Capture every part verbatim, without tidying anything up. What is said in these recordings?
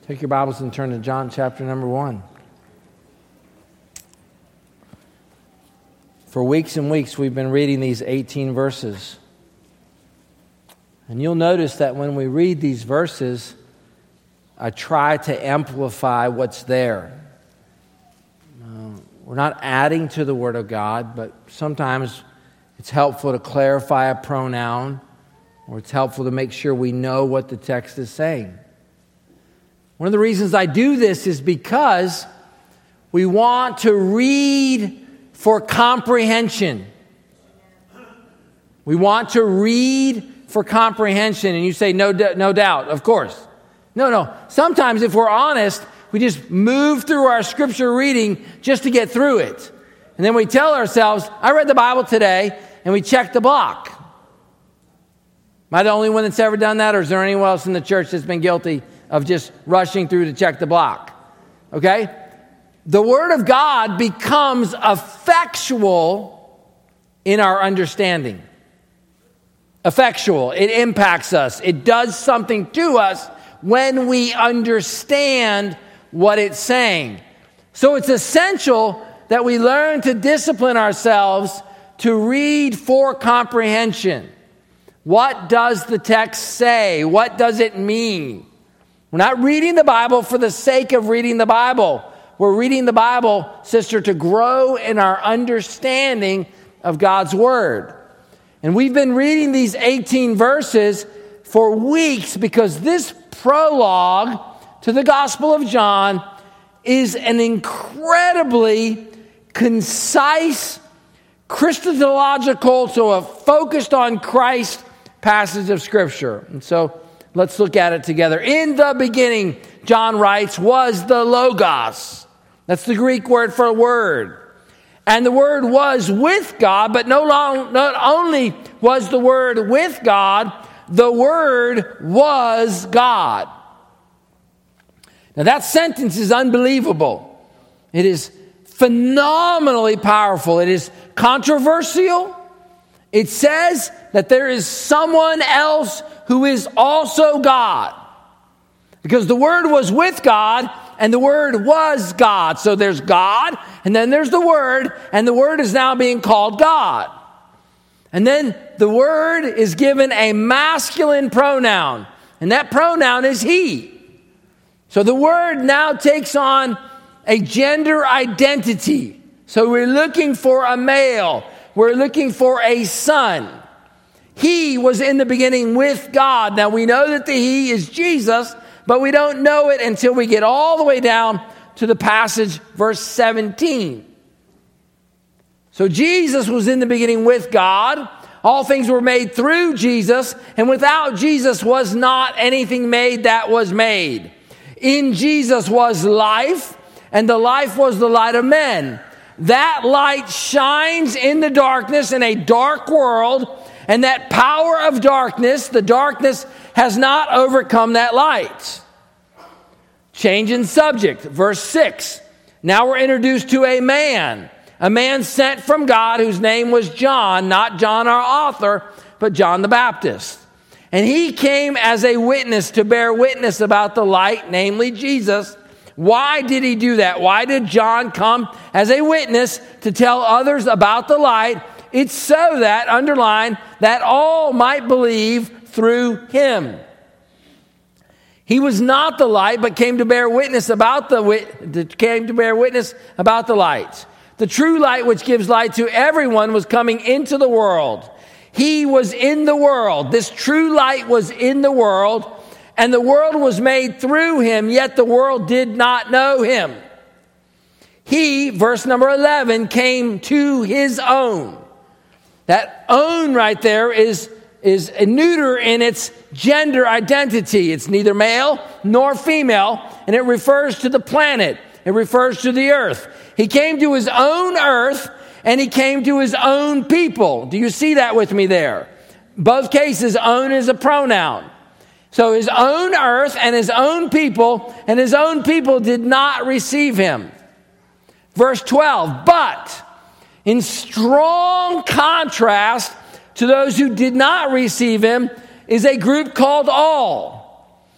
Take your Bibles and turn to John chapter number one. For weeks and weeks, we've been reading these eighteen verses. And you'll notice that when we read these verses, I try to amplify what's there. Uh, we're not adding to the Word of God, but sometimes it's helpful to clarify a pronoun, or it's helpful to make sure we know what the text is saying. One of the reasons I do this is because we want to read for comprehension. We want to read for comprehension. And you say, no, no doubt, of course. No, no. Sometimes if we're honest, we just move through our scripture reading just to get through it. And then we tell ourselves, I read the Bible today, and we check the block. Am I the only one that's ever done that, or is there anyone else in the church that's been guilty of just rushing through to check the block? Okay? The Word of God becomes effectual in our understanding. Effectual. It impacts us. It does something to us when we understand what it's saying. So it's essential that we learn to discipline ourselves to read for comprehension. What does the text say? What does it mean? We're not reading the Bible for the sake of reading the Bible. We're reading the Bible, sister, to grow in our understanding of God's Word. And we've been reading these eighteen verses for weeks because this prologue to the Gospel of John is an incredibly concise, Christological, so a focused on Christ passage of Scripture. And so let's look at it together. In the beginning, John writes, was the Logos. That's the Greek word for word. And the Word was with God, but no long, not only was the Word with God, the Word was God. Now that sentence is unbelievable. It is phenomenally powerful. It is controversial. It says that there is someone else who is also God. Because the Word was with God, and the Word was God. So there's God, and then there's the Word, and the Word is now being called God. And then the Word is given a masculine pronoun, and that pronoun is He. So the Word now takes on a gender identity. So we're looking for a male. We're looking for a son. He was in the beginning with God. Now we know that the He is Jesus, but we don't know it until we get all the way down to the passage, verse seventeen. So Jesus was in the beginning with God. All things were made through Jesus, and without Jesus was not anything made that was made. In Jesus was life, and the life was the light of men. That light shines in the darkness, in a dark world, and that power of darkness, the darkness, has not overcome that light. Change in subject, verse six. Now we're introduced to a man, a man sent from God whose name was John, not John our author, but John the Baptist. And he came as a witness to bear witness about the light, namely Jesus. Why did he do that? Why did John come as a witness to tell others about the light? It's so that, underline, that all might believe through him. He was not the light, but came to bear witness about the wit- came to bear witness about the light. The true light, which gives light to everyone, was coming into the world. He was in the world. This true light was in the world, and the world was made through him, yet the world did not know him. He, verse number eleven, came to his own. That own right there is, is a neuter in its gender identity. It's neither male nor female, and it refers to the planet. It refers to the earth. He came to his own earth, and he came to his own people. Do you see that with me there? Both cases, own is a pronoun. So his own earth and his own people, and his own people did not receive him. Verse twelve, but in strong contrast to those who did not receive him is a group called all.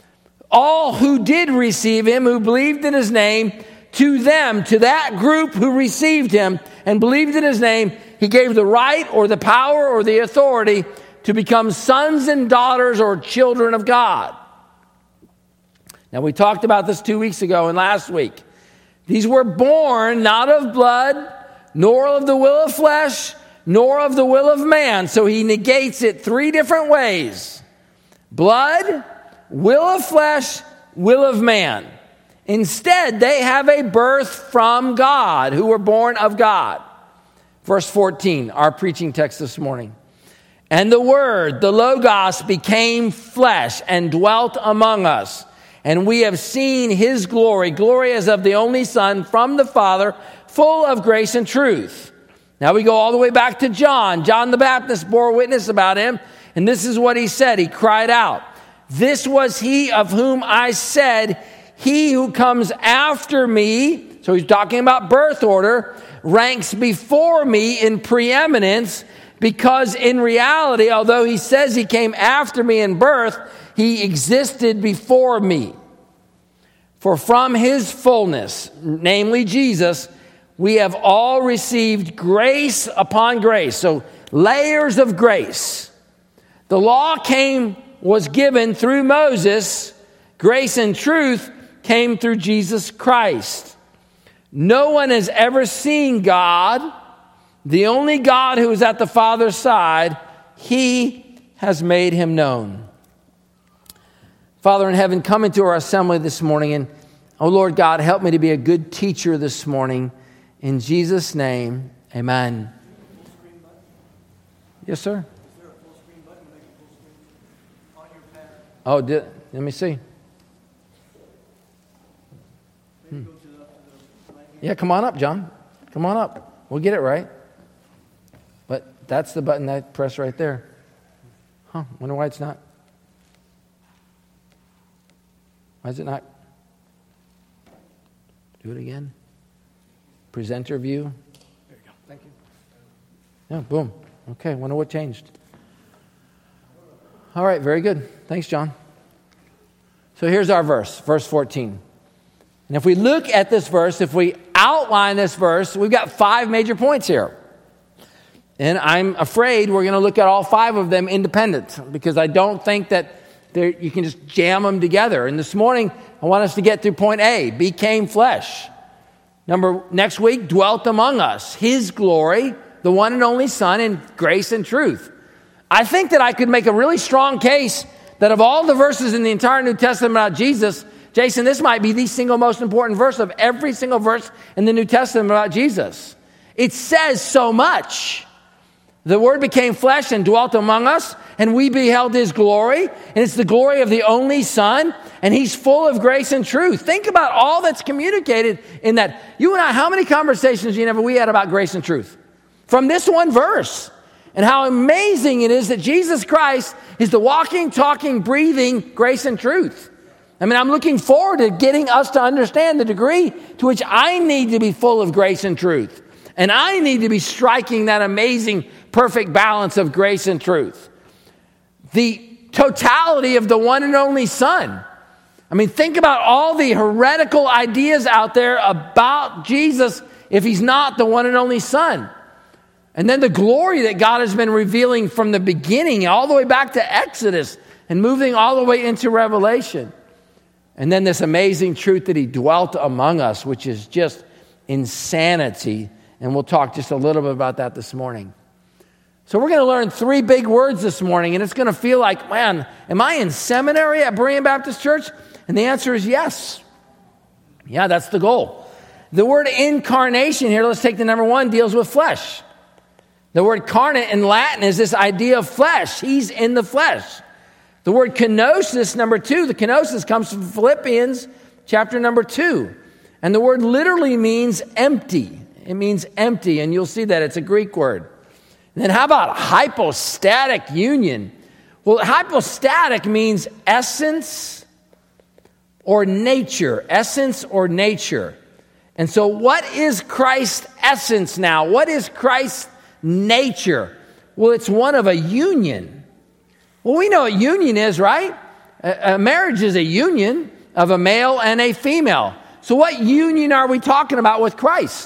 all who did receive him, who believed in his name, to them, to that group who received him and believed in his name, he gave the right or the power or the authority to become sons and daughters or children of God. Now, we talked about this two weeks ago and last week. These were born not of blood, nor of the will of flesh, nor of the will of man. So he negates it three different ways. Blood, will of flesh, will of man. Instead, they have a birth from God, who were born of God. Verse fourteen, our preaching text this morning. And the Word, the Logos, became flesh and dwelt among us. And we have seen his glory, glory as of the only Son from the Father, full of grace and truth. Now we go all the way back to John. John the Baptist bore witness about him. And this is what he said. He cried out, "This was he of whom I said, he who comes after me," so he's talking about birth order, "ranks before me in preeminence, because in reality, although he says he came after me in birth, he existed before me. For from his fullness, namely Jesus, we have all received grace upon grace." So layers of grace. The law came, was given through Moses. Grace and truth came through Jesus Christ. No one has ever seen God. The only God who is at the Father's side, he has made him known. Father in heaven, come into our assembly this morning, and oh Lord God, help me to be a good teacher this morning. In Jesus' name, amen. Yes, sir. Is there a full screen button to make it full screen on your pad? Oh, did, let me see. Hmm. Yeah, come on up, John. Come on up. We'll get it right. But that's the button I press right there. Huh, wonder why it's not. Why is it not? Do it again. Presenter view. There you go. Thank you. Yeah, boom. Okay, wonder what changed. All right, very good. Thanks, John. So here's our verse, verse fourteen. And if we look at this verse, if we outline this verse, we've got five major points here. And I'm afraid we're going to look at all five of them independent, because I don't think that you can just jam them together. And this morning, I want us to get through point A, became flesh. Number, next week, dwelt among us. His glory, the one and only Son, in grace and truth. I think that I could make a really strong case that of all the verses in the entire New Testament about Jesus, Jason, this might be the single most important verse of every single verse in the New Testament about Jesus. It says so much. The Word became flesh and dwelt among us, and we beheld his glory, and it's the glory of the only Son, and he's full of grace and truth. Think about all that's communicated in that. You and I, how many conversations you never we had about grace and truth? From this one verse. And how amazing it is that Jesus Christ is the walking, talking, breathing grace and truth. I mean, I'm looking forward to getting us to understand the degree to which I need to be full of grace and truth. And I need to be striking that amazing, perfect balance of grace and truth. The totality of the one and only Son. I mean, think about all the heretical ideas out there about Jesus if he's not the one and only Son. And then the glory that God has been revealing from the beginning all the way back to Exodus and moving all the way into Revelation. And then this amazing truth that he dwelt among us, which is just insanity. And we'll talk just a little bit about that this morning. So we're going to learn three big words this morning, and it's going to feel like, man, am I in seminary at Berean Baptist Church? And the answer is yes. Yeah, that's the goal. The word incarnation here, let's take the number one, deals with flesh. The word carnate in Latin is this idea of flesh. He's in the flesh. The word kenosis, number two, the kenosis comes from Philippians chapter number two. And the word literally means empty. It means empty, and you'll see that it's a Greek word. And then how about hypostatic union? Well, hypostatic means essence or nature. Essence or nature. And so what is Christ's essence now? What is Christ's nature? Well, it's one of a union. Well, we know what union is, right? A, a marriage is a union of a male and a female. So what union are we talking about with Christ?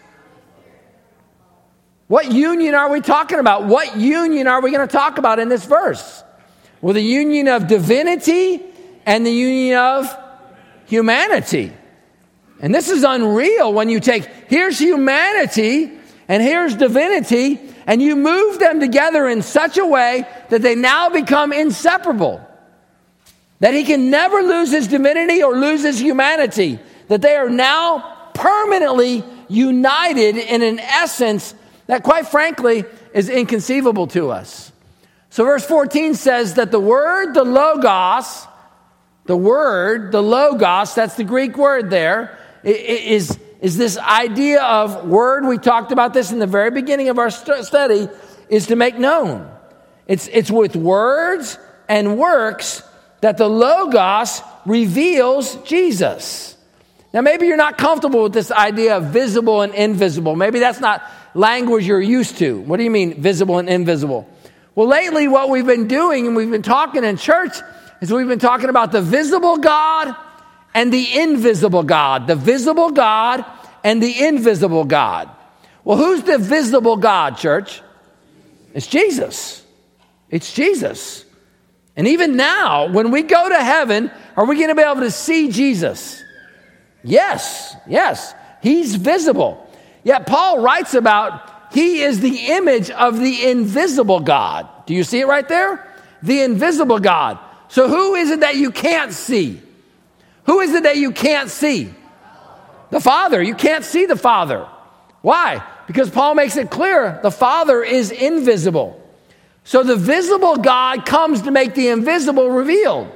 What union are we talking about? What union are we going to talk about in this verse? Well, the union of divinity and the union of humanity. And this is unreal when you take, here's humanity and here's divinity, and you move them together in such a way that they now become inseparable. That he can never lose his divinity or lose his humanity. That they are now permanently united in an essence that, quite frankly, is inconceivable to us. So verse fourteen says that the word, the logos, the word, the logos, that's the Greek word there, is, is this idea of word. We talked about this in the very beginning of our study, is to make known. It's, it's with words and works that the logos reveals Jesus. Now, maybe you're not comfortable with this idea of visible and invisible. Maybe that's not language you're used to. What do you mean, visible and invisible? Well, lately what we've been doing, and we've been talking in church, is we've been talking about the visible God and the invisible God. The visible God and the invisible God. Well, who's the visible God, church? It's Jesus. It's Jesus. And even now, when we go to heaven, are we going to be able to see Jesus? Yes, yes. He's visible. Yet Paul writes about he is the image of the invisible God. Do you see it right there? The invisible God. So who is it that you can't see? Who is it that you can't see? The Father. You can't see the Father. Why? Because Paul makes it clear the Father is invisible. So the visible God comes to make the invisible revealed.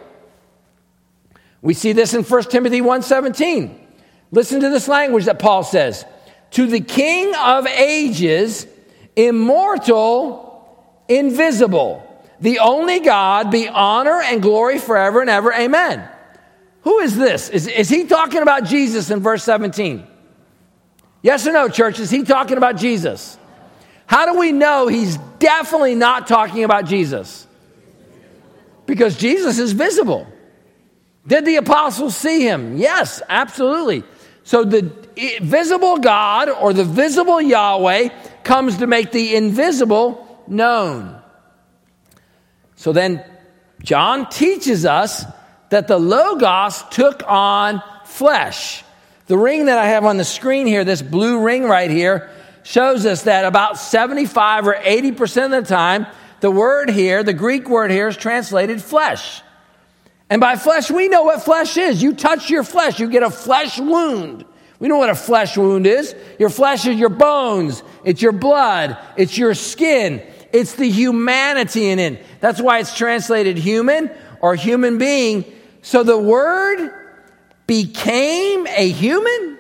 We see this in First Timothy one seventeen. Listen to this language that Paul says. To the King of ages, immortal, invisible, the only God, be honor and glory forever and ever. Amen. Who is this? Is, is he talking about Jesus in verse seventeen? Yes or no, church? Is he talking about Jesus? How do we know he's definitely not talking about Jesus? Because Jesus is visible. Did the apostles see him? Yes, absolutely. So the visible God or the visible Yahweh comes to make the invisible known. So then John teaches us that the Logos took on flesh. The ring that I have on the screen here, this blue ring right here, shows us that about seventy-five or eighty percent of the time, the word here, the Greek word here, is translated flesh. And by flesh, we know what flesh is. You touch your flesh, you get a flesh wound. We know what a flesh wound is. Your flesh is your bones. It's your blood. It's your skin. It's the humanity in it. That's why it's translated human or human being. So the word became a human.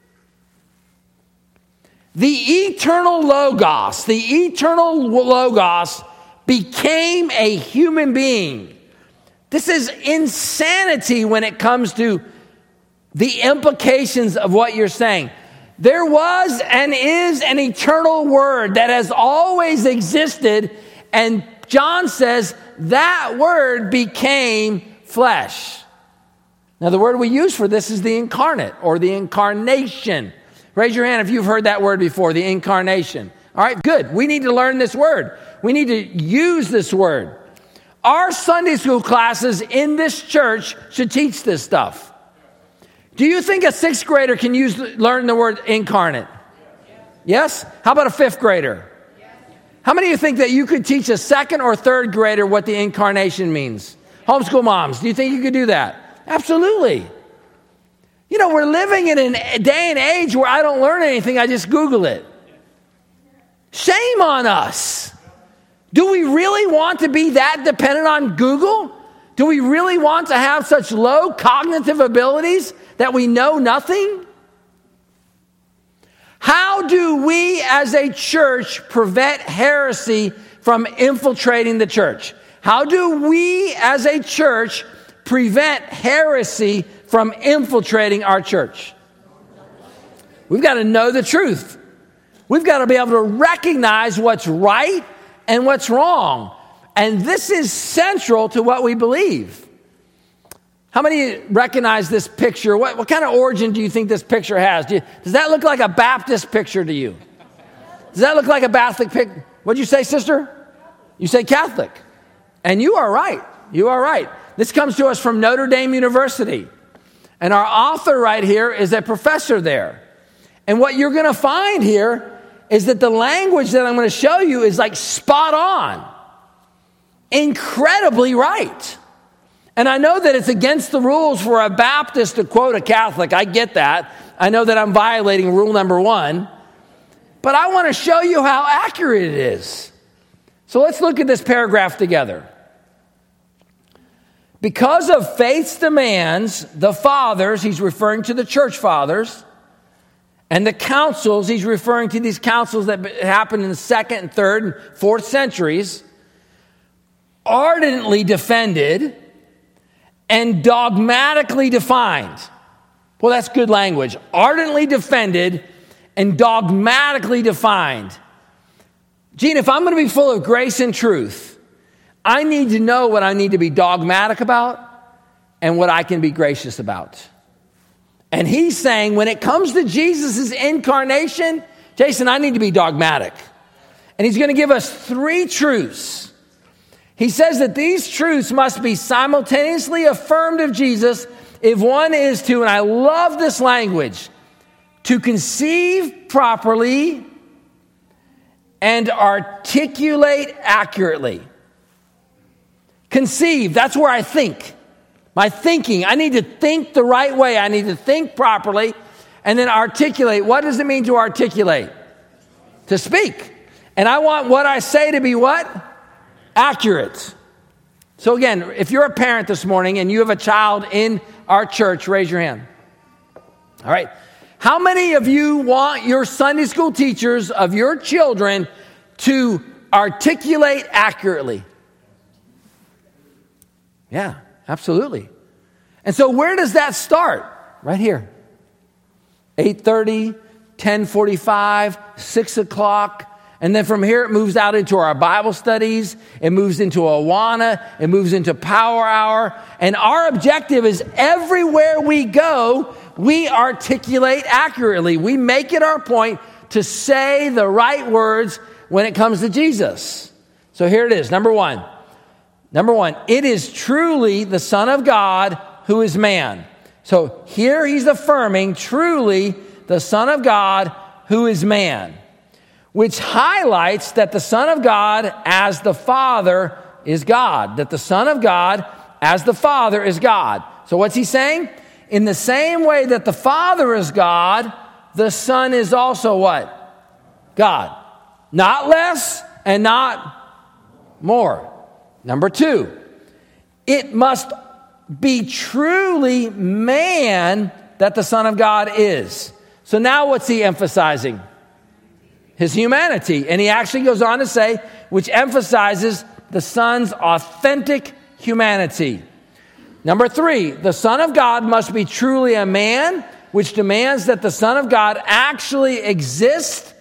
The eternal Logos, the eternal Logos became a human being. This is insanity when it comes to the implications of what you're saying. There was and is an eternal word that has always existed, and John says that word became flesh. Now, the word we use for this is the incarnate or the incarnation. Raise your hand if you've heard that word before, the incarnation. All right, good. We need to learn this word. We need to use this word. Our Sunday school classes in this church should teach this stuff. Do you think a sixth grader can use learn the word incarnate? Yes? How about a fifth grader? How many of you think that you could teach a second or third grader what the incarnation means? Homeschool moms, do you think you could do that? Absolutely. You know, we're living in a day and age where I don't learn anything, I just Google it. Shame on us. Do we really want to be that dependent on Google? Do we really want to have such low cognitive abilities that we know nothing? How do we as a church prevent heresy from infiltrating the church? How do we as a church prevent heresy from infiltrating our church? We've got to know the truth. We've got to be able to recognize what's right and what's wrong. And this is central to what we believe. How many recognize this picture? What, what kind of origin do you think this picture has? Do you, does that look like a Baptist picture to you? Does that look like a Baptist picture? What'd you say, sister? You say Catholic. And you are right. You are right. This comes to us from Notre Dame University. And our author right here is a professor there. And what you're going to find here is that the language that I'm going to show you is like spot on. Incredibly right. And I know that it's against the rules for a Baptist to quote a Catholic. I get that. I know that I'm violating rule number one. But I want to show you how accurate it is. So let's look at this paragraph together. Because of faith's demands, the fathers, he's referring to the church fathers, and the councils, he's referring to these councils that happened in the second and third and fourth centuries, ardently defended and dogmatically defined. Well, that's good language. Ardently defended and dogmatically defined. Gene, if I'm going to be full of grace and truth, I need to know what I need to be dogmatic about and what I can be gracious about. And he's saying when it comes to Jesus' incarnation, Jason, I need to be dogmatic. And he's going to give us three truths. He says that these truths must be simultaneously affirmed of Jesus if one is to, and I love this language, to conceive properly and articulate accurately. Conceive, that's where I think. My thinking, I need to think the right way. I need to think properly. And then articulate. What does it mean to articulate? To speak. And I want what I say to be what? Accurate. So again, if you're a parent this morning and you have a child in our church, raise your hand. All right. How many of you want your Sunday school teachers of your children to articulate accurately? Yeah, absolutely. And so where does that start? Right here. eight thirty, ten forty-five, six o'clock. And then from here, it moves out into our Bible studies. It moves into Awana. It moves into Power Hour. And our objective is everywhere we go, we articulate accurately. We make it our point to say the right words when it comes to Jesus. So here it is. Number one. Number one, it is truly the Son of God who is man. So here he's affirming truly the Son of God who is man, which highlights that the Son of God as the Father is God, that the Son of God as the Father is God. So what's he saying? In the same way that the Father is God, the Son is also what? God. Not less and not more. Number two, it must be truly man that the Son of God is. So now what's he emphasizing? His humanity. And he actually goes on to say, which emphasizes the Son's authentic humanity. Number three, the Son of God must be truly a man, which demands that the Son of God actually exist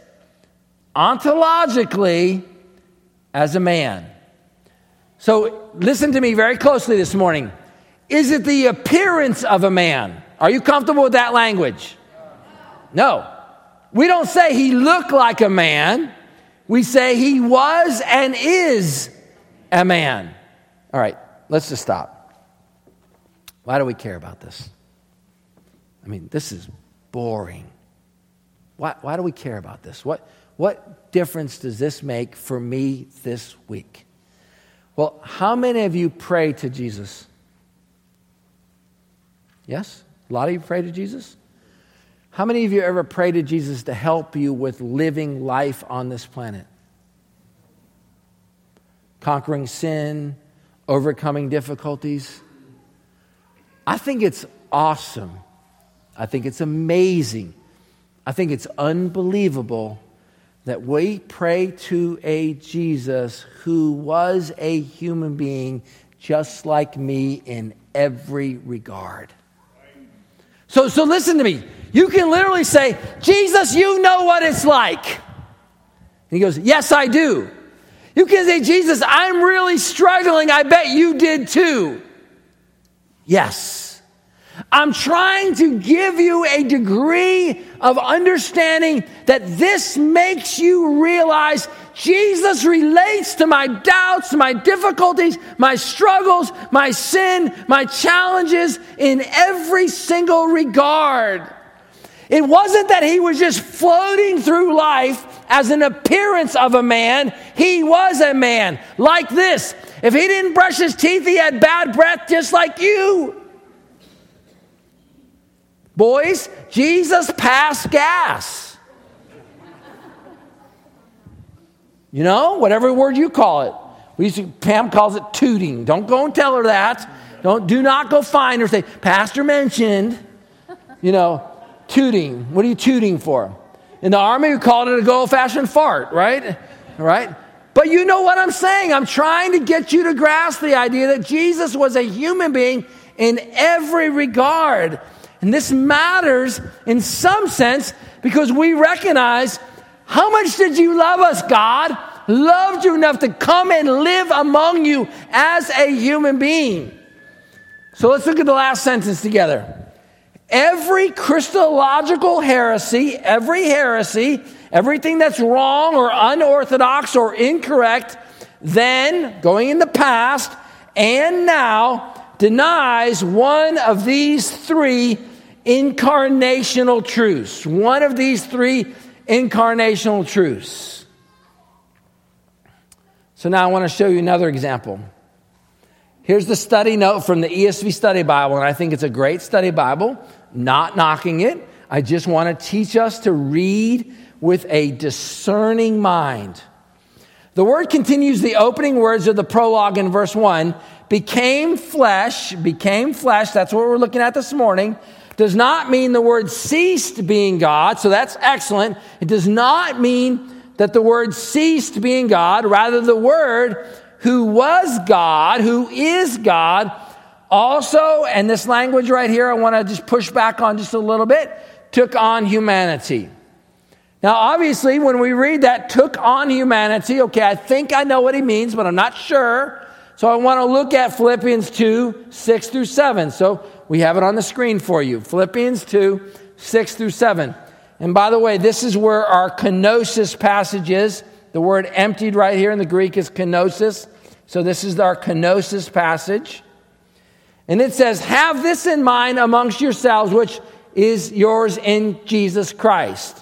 ontologically as a man. So listen to me very closely this morning. Is it the appearance of a man? Are you comfortable with that language? No. We don't say he looked like a man. We say he was and is a man. All right, let's just stop. Why do we care about this? I mean, this is boring. Why, why do we care about this? What, what difference does this make for me this week? Well, how many of you pray to Jesus? Yes? A lot of you pray to Jesus? How many of you ever pray to Jesus to help you with living life on this planet? Conquering sin, overcoming difficulties. I think it's awesome. I think it's amazing. I think it's unbelievable that we pray to a Jesus who was a human being just like me in every regard. So, so listen to me. You can literally say, Jesus, you know what it's like. And he goes, yes, I do. You can say, Jesus, I'm really struggling. I bet you did too. Yes. I'm trying to give you a degree of understanding that this makes you realize Jesus relates to my doubts, my difficulties, my struggles, my sin, my challenges in every single regard. It wasn't that he was just floating through life as an appearance of a man. He was a man like this. If he didn't brush his teeth, he had bad breath just like you. Boys, Jesus passed gas. You know, whatever word you call it. We used to, Pam calls it tooting. Don't go and tell her that. Don't, do not go find her. Say, Pastor mentioned, you know, tooting. What are you tooting for? In the Army, we called it a good old-fashioned fart, right? All right? But you know what I'm saying. I'm trying to get you to grasp the idea that Jesus was a human being in every regard. And this matters in some sense because we recognize, how much did you love us, God? Loved you enough to come and live among you as a human being. So let's look at the last sentence together. Every Christological heresy, every heresy, everything that's wrong or unorthodox or incorrect, then, going in the past and now, denies one of these three incarnational truths. One of these three incarnational truths. So now I want to show you another example. Here's the study note from the E S V Study Bible, and I think it's a great study Bible. Not knocking it. I just want to teach us to read with a discerning mind. The word continues the opening words of the prologue in verse one. Became flesh, became flesh, that's what we're looking at this morning, does not mean the word ceased being God, so that's excellent. It does not mean that the word ceased being God. Rather, the word who was God, who is God, also, and this language right here, I want to just push back on just a little bit, took on humanity. Now, obviously, when we read that, took on humanity, okay, I think I know what he means, but I'm not sure. So I want to look at Philippians two, six through seven. So we have it on the screen for you. Philippians two, six through seven. And by the way, this is where our kenosis passage is. The word emptied right here in the Greek is kenosis. So this is our kenosis passage. And it says, have this in mind amongst yourselves, which is yours in Jesus Christ,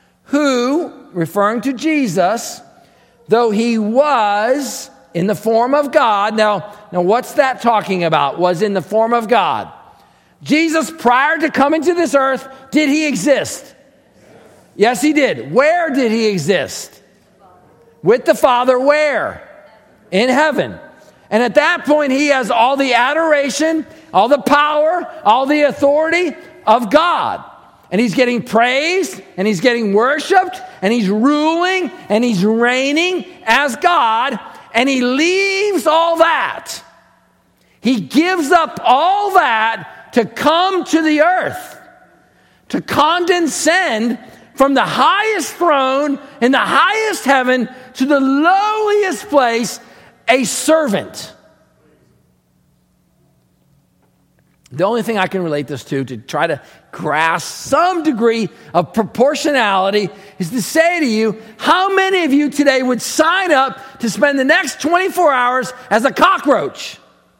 who, referring to Jesus, though he was in the form of God. Now, now what's that talking about? Was in the form of God. Jesus, prior to coming to this earth, did he exist? Yes, he did. Where did he exist? With the Father, where? In heaven. And at that point, he has all the adoration, all the power, all the authority of God. And he's getting praised, and he's getting worshiped, and he's ruling, and he's reigning as God, and he leaves all that. He gives up all that to come to the earth, to condescend from the highest throne in the highest heaven to the lowliest place, a servant. The only thing I can relate this to, to try to grasp some degree of proportionality, is to say to you, how many of you today would sign up to spend the next twenty-four hours as a cockroach?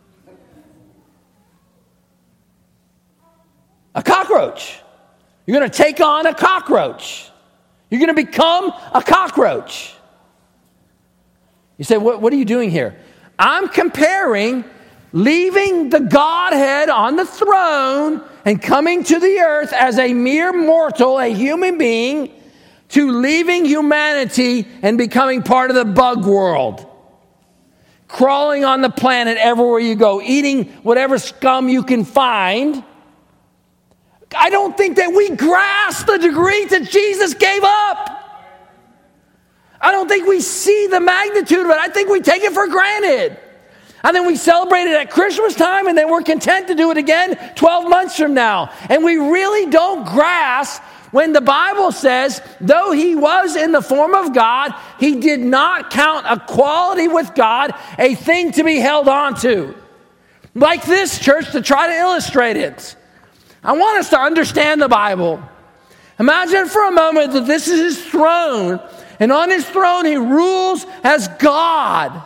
A cockroach. You're going to take on a cockroach. You're going to become a cockroach. You say, what, what are you doing here? I'm comparing leaving the Godhead on the throne and coming to the earth as a mere mortal, a human being, to leaving humanity and becoming part of the bug world. Crawling on the planet everywhere you go, eating whatever scum you can find. I don't think that we grasp the degree that Jesus gave up. I don't think we see the magnitude of it. I think we take it for granted. I think we celebrate it at Christmas time, and then we're content to do it again twelve months from now. And we really don't grasp when the Bible says, though he was in the form of God, he did not count equality with God a thing to be held on to. Like this, church, to try to illustrate it. I want us to understand the Bible. Imagine for a moment that this is his throne, and on his throne he rules as God.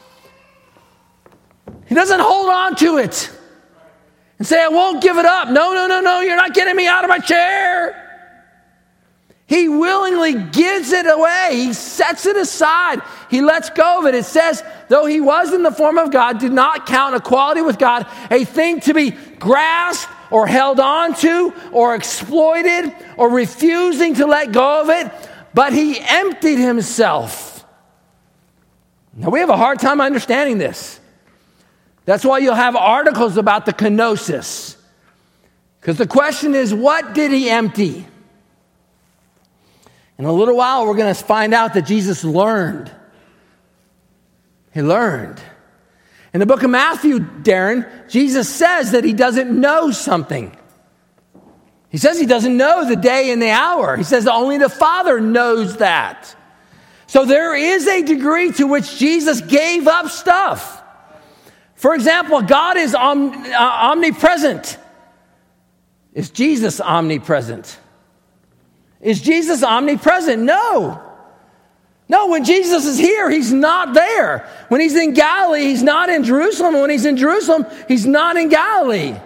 He doesn't hold on to it and say, I won't give it up. No, no, no, no, you're not getting me out of my chair. He willingly gives it away. He sets it aside. He lets go of it. It says, though he was in the form of God, did not count equality with God a thing to be grasped or held on to or exploited or refusing to let go of it, but he emptied himself. Now, we have a hard time understanding this. That's why you'll have articles about the kenosis. Because the question is, what did he empty? In a little while, we're going to find out that Jesus learned. He learned. In the book of Matthew, Darren, Jesus says that he doesn't know something. He says he doesn't know the day and the hour. He says only the Father knows that. So there is a degree to which Jesus gave up stuff. For example, God is om- uh, omnipresent. Is Jesus omnipresent? Is Jesus omnipresent? No. No, when Jesus is here, he's not there. When he's in Galilee, he's not in Jerusalem. When he's in Jerusalem, he's not in Galilee.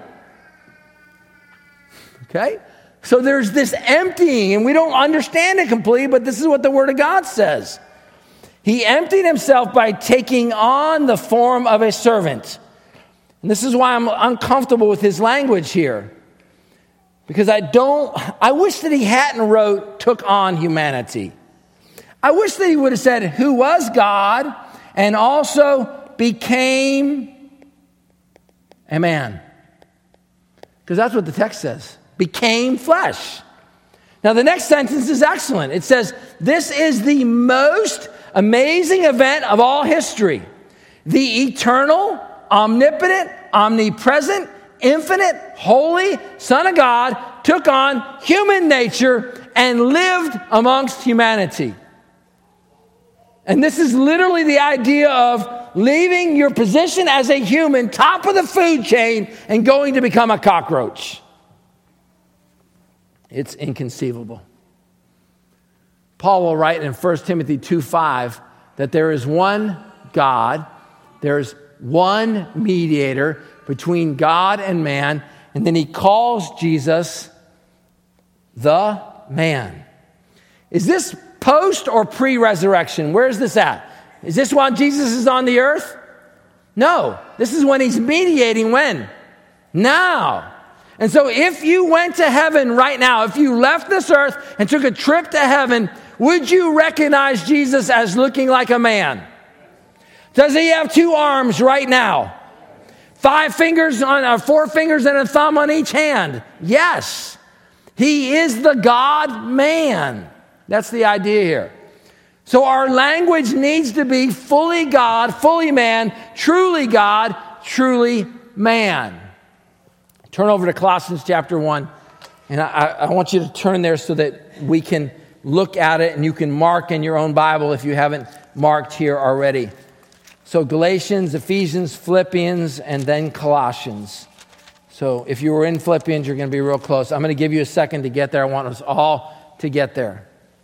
Okay? So there's this emptying, and we don't understand it completely, but this is what the Word of God says. He emptied himself by taking on the form of a servant. And this is why I'm uncomfortable with his language here. Because I don't, I wish that he hadn't wrote, took on humanity. I wish that he would have said, who was God and also became a man. Because that's what the text says. Became flesh. Now the next sentence is excellent. It says, this is the most amazing event of all history. The eternal, omnipotent, omnipresent, infinite, holy Son of God took on human nature and lived amongst humanity. And this is literally the idea of leaving your position as a human, top of the food chain, and going to become a cockroach. It's inconceivable. Paul will write in First Timothy two five that there is one God, there's one mediator between God and man, and then he calls Jesus the man. Is this post or pre-resurrection? Where is this at? Is this while Jesus is on the earth? No. This is when he's mediating. When? Now. And so if you went to heaven right now, if you left this earth and took a trip to heaven, would you recognize Jesus as looking like a man? Does he have two arms right now? Five fingers on, or four fingers and a thumb on each hand? Yes. He is the God-man. That's the idea here. So our language needs to be fully God, fully man, truly God, truly man. Turn over to Colossians chapter one. And I, I want you to turn there so that we can look at it and you can mark in your own Bible if you haven't marked here already. So Galatians, Ephesians, Philippians, and then Colossians. So if you were in Philippians, you're going to be real close. I'm going to give you a second to get there. I want us all to get there.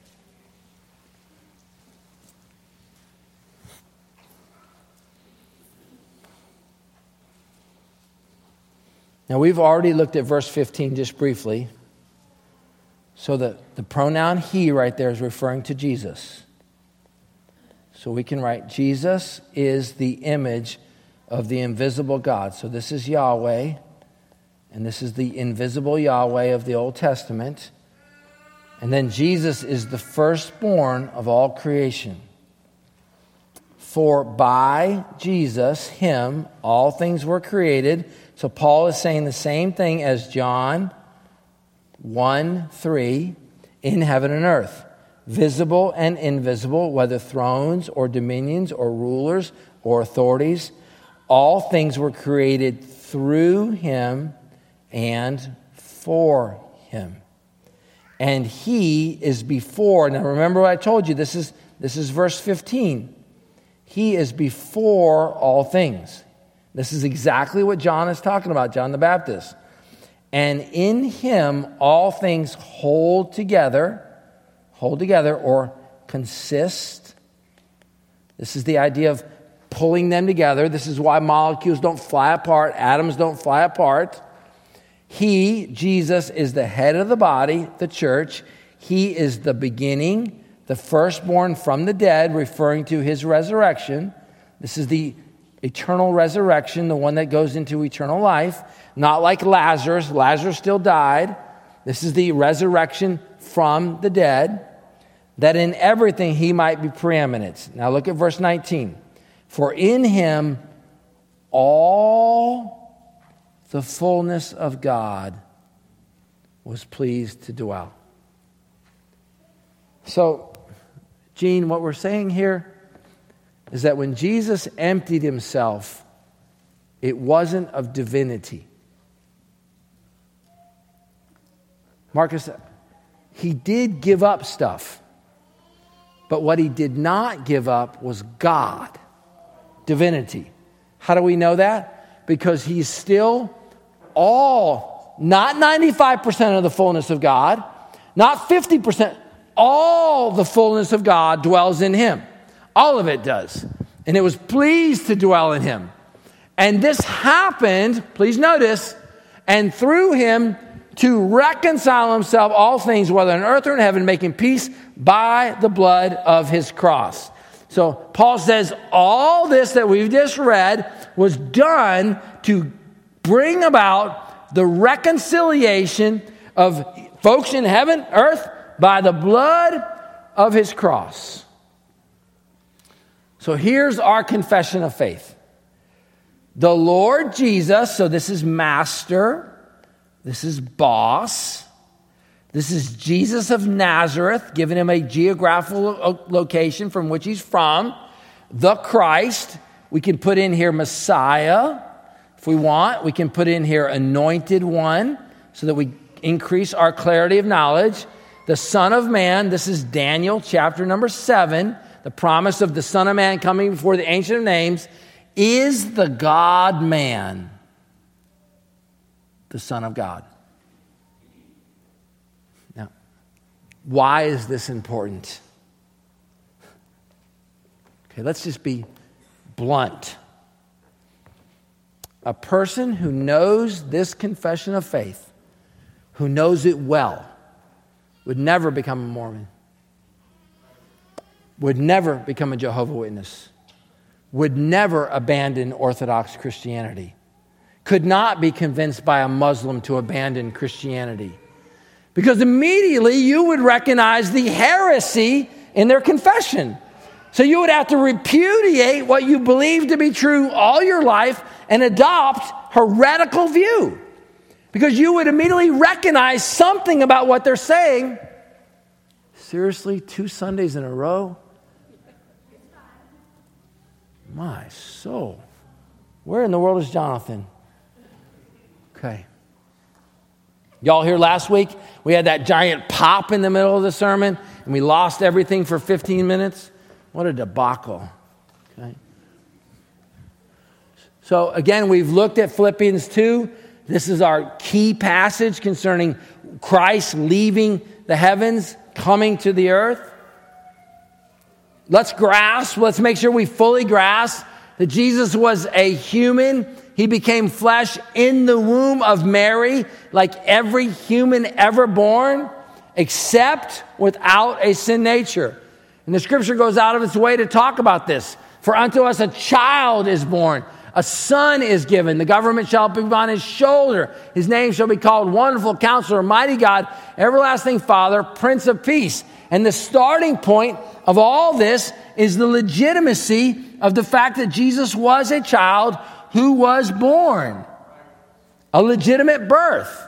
Now, we've already looked at verse fifteen just briefly. So the, the pronoun he right there is referring to Jesus. So we can write, Jesus is the image of the invisible God. So this is Yahweh, and this is the invisible Yahweh of the Old Testament. And then Jesus is the firstborn of all creation. For by Jesus, him, all things were created. So Paul is saying the same thing as John one three, in heaven and earth, visible and invisible, whether thrones or dominions or rulers or authorities, all things were created through him and for him. And he is before. Now remember what I told you, this is this is verse fifteen. He is before all things. This is exactly what John is talking about, John the Baptist. and in him all things hold together, hold together or consist. This is the idea of pulling them together. This is why molecules don't fly apart, atoms don't fly apart. He, Jesus, is the head of the body, the church. He is the beginning, the firstborn from the dead, referring to his resurrection. This is the eternal resurrection, the one that goes into eternal life. Not like Lazarus. Lazarus still died. This is the resurrection from the dead, that in everything he might be preeminent. Now look at verse nineteen. For in him all the fullness of God was pleased to dwell. So, Gene, what we're saying here is that when Jesus emptied himself, it wasn't of divinity. Marcus, he did give up stuff, but what he did not give up was God, divinity. How do we know that? Because he's still all, not ninety-five percent of the fullness of God, not fifty percent, all the fullness of God dwells in him. All of it does. And it was pleased to dwell in him. And this happened, please notice, and through him to reconcile himself all things, whether on earth or in heaven, making peace by the blood of his cross. So Paul says all this that we've just read was done to bring about the reconciliation of folks in heaven, earth, by the blood of his cross. So here's our confession of faith. The Lord Jesus, so this is master, this is boss, this is Jesus of Nazareth, giving him a geographical location from which he's from. The Christ, we can put in here Messiah, if we want. We can put in here Anointed One, so that we increase our clarity of knowledge. The Son of Man, this is Daniel chapter number seven, the promise of the Son of Man coming before the Ancient of Names, is the God-man, the Son of God. Now, why is this important? Okay, let's just be blunt. A person who knows this confession of faith, who knows it well, would never become a Mormon, would never become a Jehovah's Witness, would never abandon Orthodox Christianity, could not be convinced by a Muslim to abandon Christianity. Because immediately you would recognize the heresy in their confession. So you would have to repudiate what you believe to be true all your life and adopt heretical view. Because you would immediately recognize something about what they're saying. Seriously, two Sundays in a row? My soul. Where in the world is Jonathan? Okay. Y'all here last week? We had that giant pop in the middle of the sermon, and we lost everything for fifteen minutes. What a debacle. Okay. So again, we've looked at Philippians two. This is our key passage concerning Christ leaving the heavens, coming to the earth. Let's grasp, let's make sure we fully grasp that Jesus was a human. He became flesh in the womb of Mary, like every human ever born, except without a sin nature. And the scripture goes out of its way to talk about this. For unto us a child is born, a son is given. The government shall be on his shoulder. His name shall be called Wonderful Counselor, Mighty God, Everlasting Father, Prince of Peace. And the starting point of all this is the legitimacy of the fact that Jesus was a child who was born. A legitimate birth.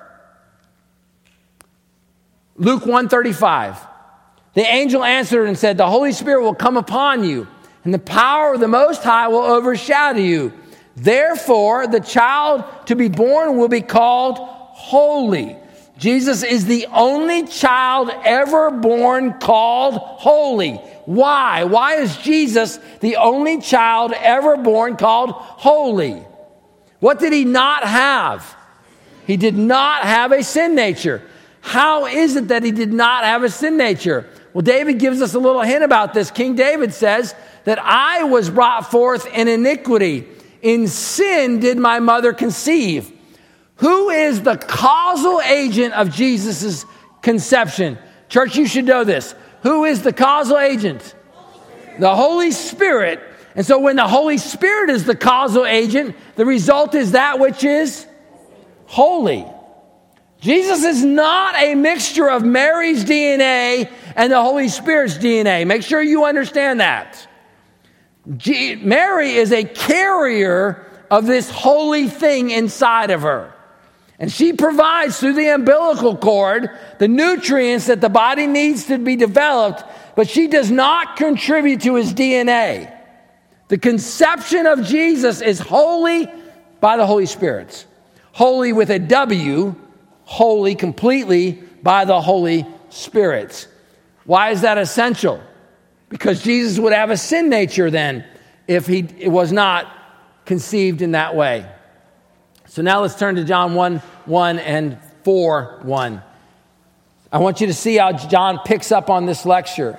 Luke one thirty-five. The angel answered and said, the Holy Spirit will come upon you, and the power of the Most High will overshadow you. Therefore, the child to be born will be called holy. Jesus is the only child ever born called holy. Why? Why is Jesus the only child ever born called holy? What did he not have? He did not have a sin nature. How is it that he did not have a sin nature? Well, David gives us a little hint about this. King David says that I was brought forth in iniquity. In sin did my mother conceive. Who is the causal agent of Jesus' conception? Church, you should know this. Who is the causal agent? The Holy Spirit. And so when the Holy Spirit is the causal agent, the result is that which is holy. Jesus is not a mixture of Mary's D N A and the Holy Spirit's D N A. Make sure you understand that. G- Mary is a carrier of this holy thing inside of her. And she provides through the umbilical cord the nutrients that the body needs to be developed, but she does not contribute to his D N A. The conception of Jesus is holy by the Holy Spirit. Holy with a W, holy completely by the Holy Spirit. Why is that essential? Because Jesus would have a sin nature then if he was not conceived in that way. So now let's turn to John one, one and four, one. I want you to see how John picks up on this lecture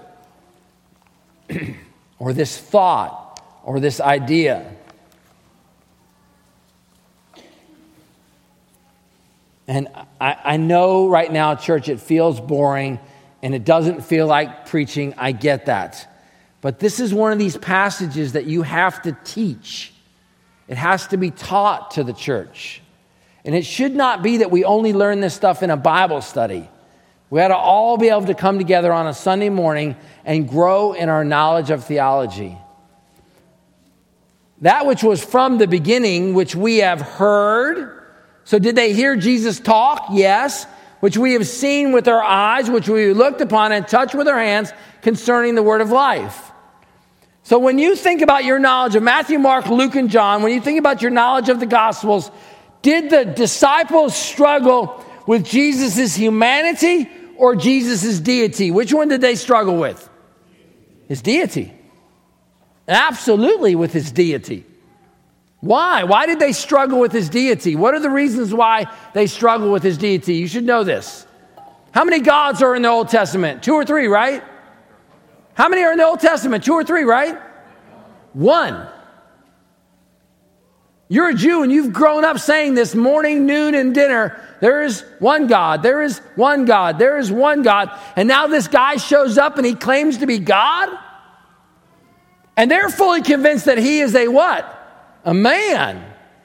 or this thought or this idea. And I, I know right now, church, it feels boring and it doesn't feel like preaching. I get that. But this is one of these passages that you have to teach. It has to be taught to the church. And it should not be that we only learn this stuff in a Bible study. We ought to all be able to come together on a Sunday morning and grow in our knowledge of theology. That which was from the beginning, which we have heard. So did they hear Jesus talk? Yes. Which we have seen with our eyes, which we looked upon and touched with our hands concerning the word of life. So when you think about your knowledge of Matthew, Mark, Luke, and John, when you think about your knowledge of the Gospels, did the disciples struggle with Jesus' humanity or Jesus' deity? Which one did they struggle with? His deity. Absolutely with his deity. Why? Why did they struggle with his deity? What are the reasons why they struggle with his deity? You should know this. How many gods are in the Old Testament? Two or three, right? How many are in the Old Testament? Two or three, right? One. You're a Jew and you've grown up saying this morning, noon, and dinner. There is one God. There is one God. There is one God. And now this guy shows up and he claims to be God. And they're fully convinced that he is a what? A man.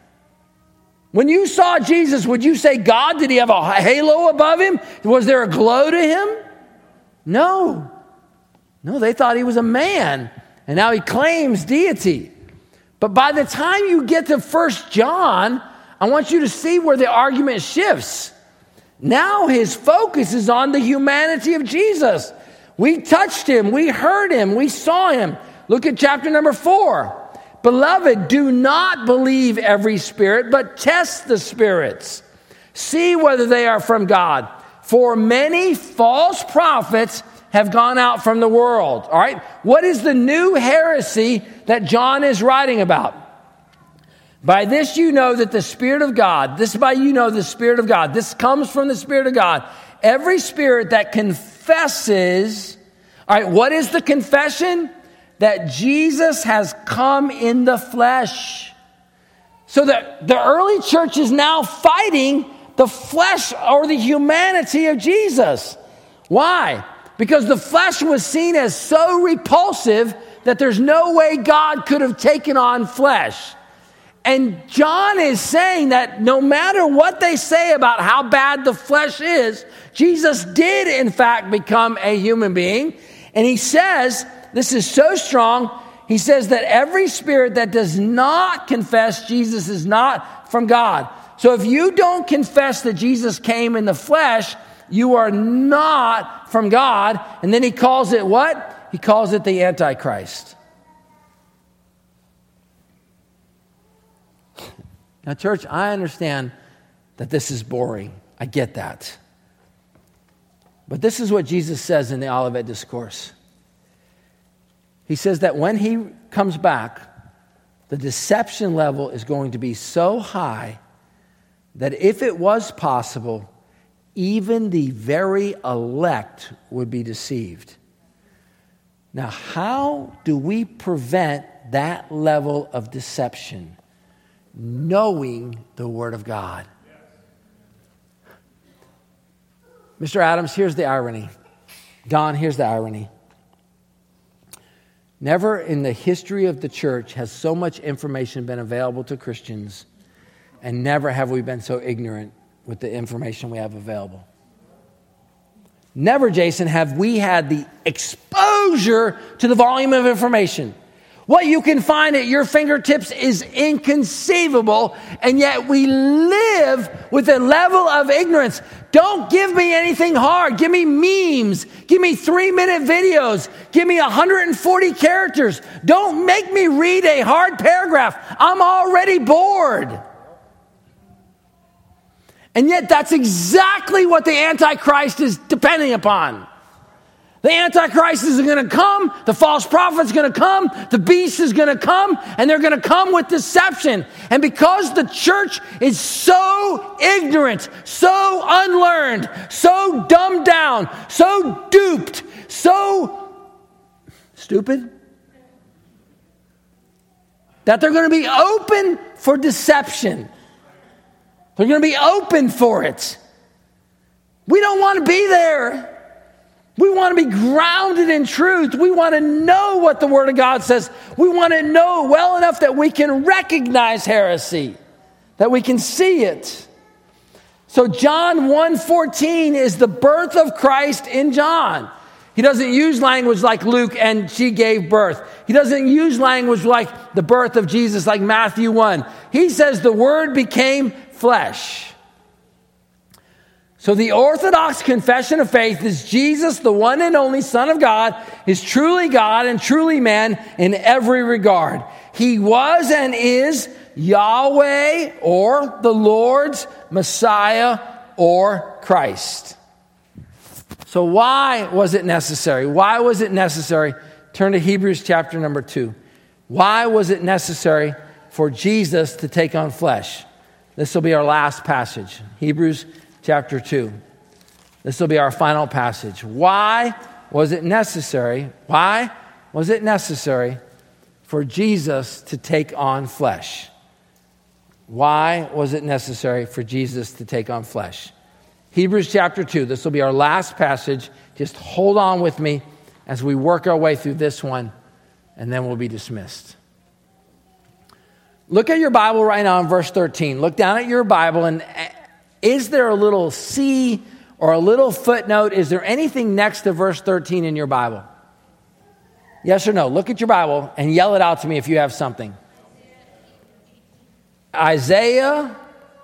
When you saw Jesus, would you say God? Did he have a halo above him? Was there a glow to him? No. No, they thought he was a man. And now he claims deity. But by the time you get to First John, I want you to see where the argument shifts. Now his focus is on the humanity of Jesus. We touched him. We heard him. We saw him. Look at chapter number four. Beloved, do not believe every spirit, but test the spirits. See whether they are from God. For many false prophets have gone out from the world. All right? What is the new heresy that John is writing about? By this you know that the Spirit of God, this by you know the Spirit of God. This comes from the Spirit of God. Every spirit that confesses, all right, what is the confession? That Jesus has come in the flesh. So that the early church is now fighting the flesh or the humanity of Jesus. Why? Because the flesh was seen as so repulsive that there's no way God could have taken on flesh. And John is saying that no matter what they say about how bad the flesh is, Jesus did in fact become a human being. And he says, this is so strong, he says that every spirit that does not confess Jesus is not from God. So if you don't confess that Jesus came in the flesh, you are not from God. And then he calls it what? He calls it the Antichrist. Now, church, I understand that this is boring. I get that. But this is what Jesus says in the Olivet Discourse. He says that when he comes back, the deception level is going to be so high that if it was possible, even the very elect would be deceived. Now, how do we prevent that level of deception? Knowing the Word of God. Mister Adams, here's the irony. Don, here's the irony. Never in the history of the church has so much information been available to Christians, and never have we been so ignorant with the information we have available. Never, Jason, have we had the exposure to the volume of information. What you can find at your fingertips is inconceivable, and yet we live with a level of ignorance. Don't give me anything hard. Give me memes. Give me three-minute videos. Give me one hundred forty characters. Don't make me read a hard paragraph. I'm already bored. And yet that's exactly what the Antichrist is depending upon. The Antichrist is going to come, the false prophet is going to come, the beast is going to come, and they're going to come with deception. And because the church is so ignorant, so unlearned, so dumbed down, so duped, so stupid, that they're going to be open for deception. They're going to be open for it. We don't want to be there. We want to be grounded in truth. We want to know what the Word of God says. We want to know well enough that we can recognize heresy, that we can see it. So John one fourteen is the birth of Christ in John. He doesn't use language like Luke and she gave birth. He doesn't use language like the birth of Jesus like Matthew one. He says the Word became flesh. So the Orthodox confession of faith is Jesus, the one and only Son of God, is truly God and truly man in every regard. He was and is Yahweh, or the Lord's Messiah, or Christ. So why was it necessary? Why was it necessary? Turn to Hebrews chapter number two. Why was it necessary for Jesus to take on flesh? This will be our last passage. Hebrews chapter two. This will be our final passage. Why was it necessary? Why was it necessary for Jesus to take on flesh? Why was it necessary for Jesus to take on flesh? Hebrews chapter two. This will be our last passage. Just hold on with me as we work our way through this one, and then we'll be dismissed. Look at your Bible right now in verse thirteen. Look down at your Bible, and is there a little C or a little footnote? Is there anything next to verse thirteen in your Bible? Yes or no? Look at your Bible and yell it out to me if you have something. Isaiah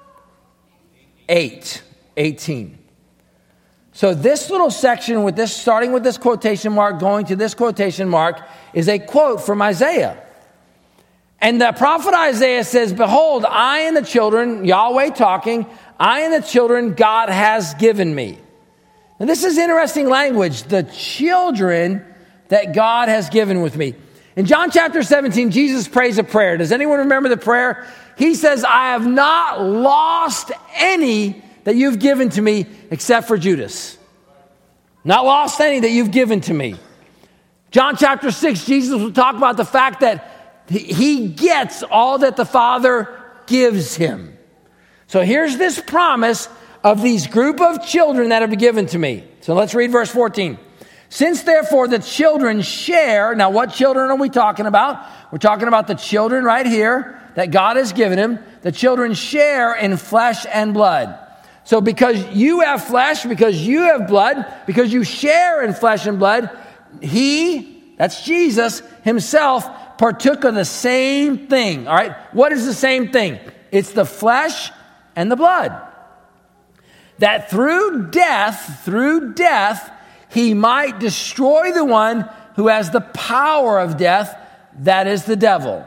eight, eighteen. So this little section with this, starting with this quotation mark, going to this quotation mark, is a quote from Isaiah. And the prophet Isaiah says, behold, I and the children, Yahweh talking, I and the children God has given me. Now this is interesting language, the children that God has given with me. In John chapter seventeen, Jesus prays a prayer. Does anyone remember the prayer? He says, I have not lost any that you've given to me except for Judas. Not lost any that you've given to me. John chapter six, Jesus will talk about the fact that he gets all that the Father gives him. So here's this promise of these group of children that have been given to me. So let's read verse fourteen. Since therefore the children share, now what children are we talking about? We're talking about the children right here that God has given him. The children share in flesh and blood. So because you have flesh, because you have blood, because you share in flesh and blood, he, that's Jesus himself, partook of the same thing. All right. What is the same thing? It's the flesh and the blood. That through death, through death, he might destroy the one who has the power of death, that is the devil.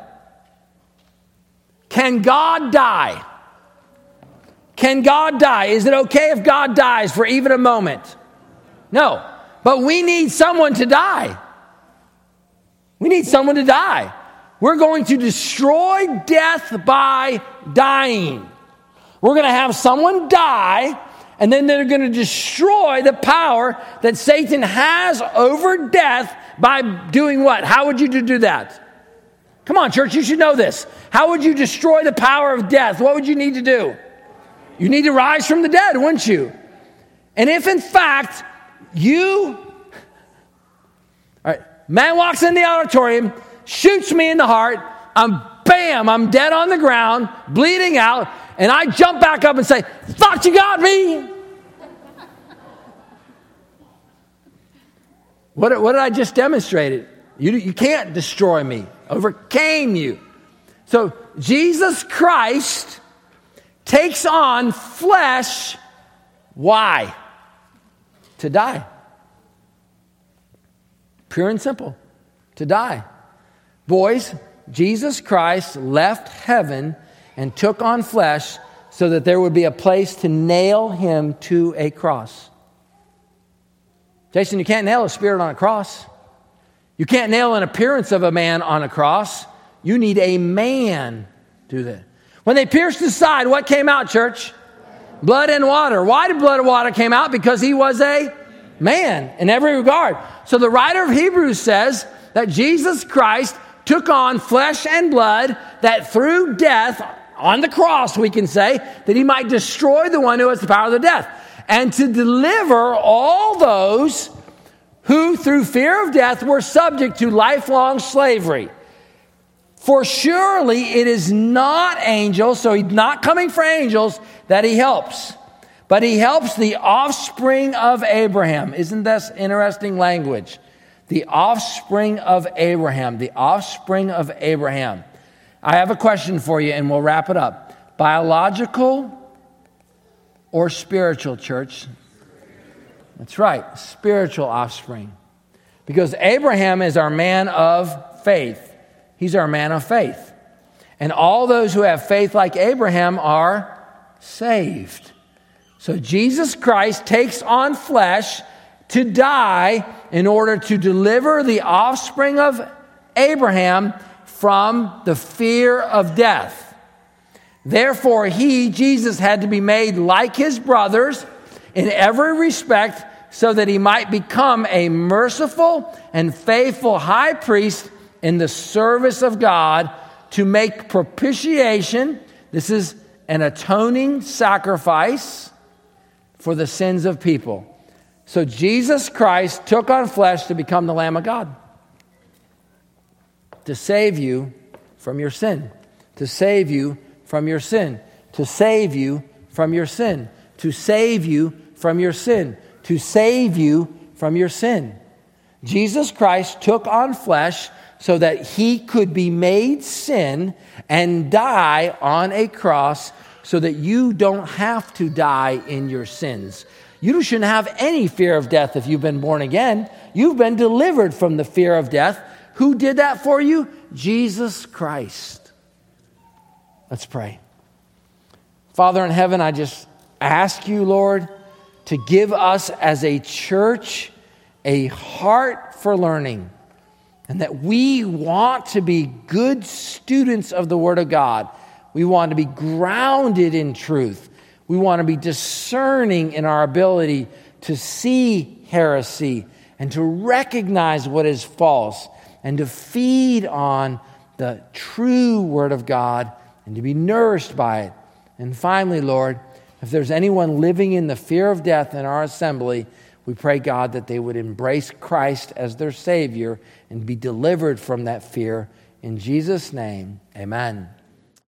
Can God die? Can God die? Is it okay if God dies for even a moment? No. But we need someone to die. We need someone to die. We're going to destroy death by dying. We're going to have someone die, and then they're going to destroy the power that Satan has over death by doing what? How would you do that? Come on, church, you should know this. How would you destroy the power of death? What would you need to do? You need to rise from the dead, wouldn't you? And if in fact you, all right, man walks in the auditorium, shoots me in the heart, I'm bam, I'm dead on the ground, bleeding out, and I jump back up and say, "Thought you got me." What, what did I just demonstrate? You, you can't destroy me. Overcame you. So Jesus Christ takes on flesh. Why? To die. Pure and simple. To die. Boys, Jesus Christ left heaven and took on flesh so that there would be a place to nail him to a cross. Jason, you can't nail a spirit on a cross. You can't nail an appearance of a man on a cross. You need a man to do that. When they pierced his side, what came out, church? Blood and water. Why did blood and water came out? Because he was a man in every regard. So the writer of Hebrews says that Jesus Christ took on flesh and blood, that through death on the cross, we can say, that he might destroy the one who has the power of the death, and to deliver all those who through fear of death were subject to lifelong slavery. For surely it is not angels, so he's not coming for angels, that he helps, but he helps the offspring of Abraham. Isn't this interesting language? The offspring of Abraham, the offspring of Abraham. I have a question for you and we'll wrap it up. Biological or spiritual, church? That's right, spiritual offspring. Because Abraham is our man of faith. He's our man of faith. And all those who have faith like Abraham are saved. So Jesus Christ takes on flesh to die in order to deliver the offspring of Abraham from the fear of death. Therefore, he, Jesus, had to be made like his brothers in every respect so that he might become a merciful and faithful high priest in the service of God to make propitiation. This is an atoning sacrifice for the sins of people. So Jesus Christ took on flesh to become the Lamb of God, to save you from your sin, to save you from your sin, to save you from your sin, to save you from your sin, to save you from your sin. Jesus Christ took on flesh so that he could be made sin and die on a cross so that you don't have to die in your sins. You shouldn't have any fear of death if you've been born again. You've been delivered from the fear of death. Who did that for you? Jesus Christ. Let's pray. Father in heaven, I just ask you, Lord, to give us as a church a heart for learning, and that we want to be good students of the Word of God. We want to be grounded in truth. We want to be discerning in our ability to see heresy and to recognize what is false and to feed on the true Word of God and to be nourished by it. And finally, Lord, if there's anyone living in the fear of death in our assembly, we pray, God, that they would embrace Christ as their Savior and be delivered from that fear. In Jesus' name, amen.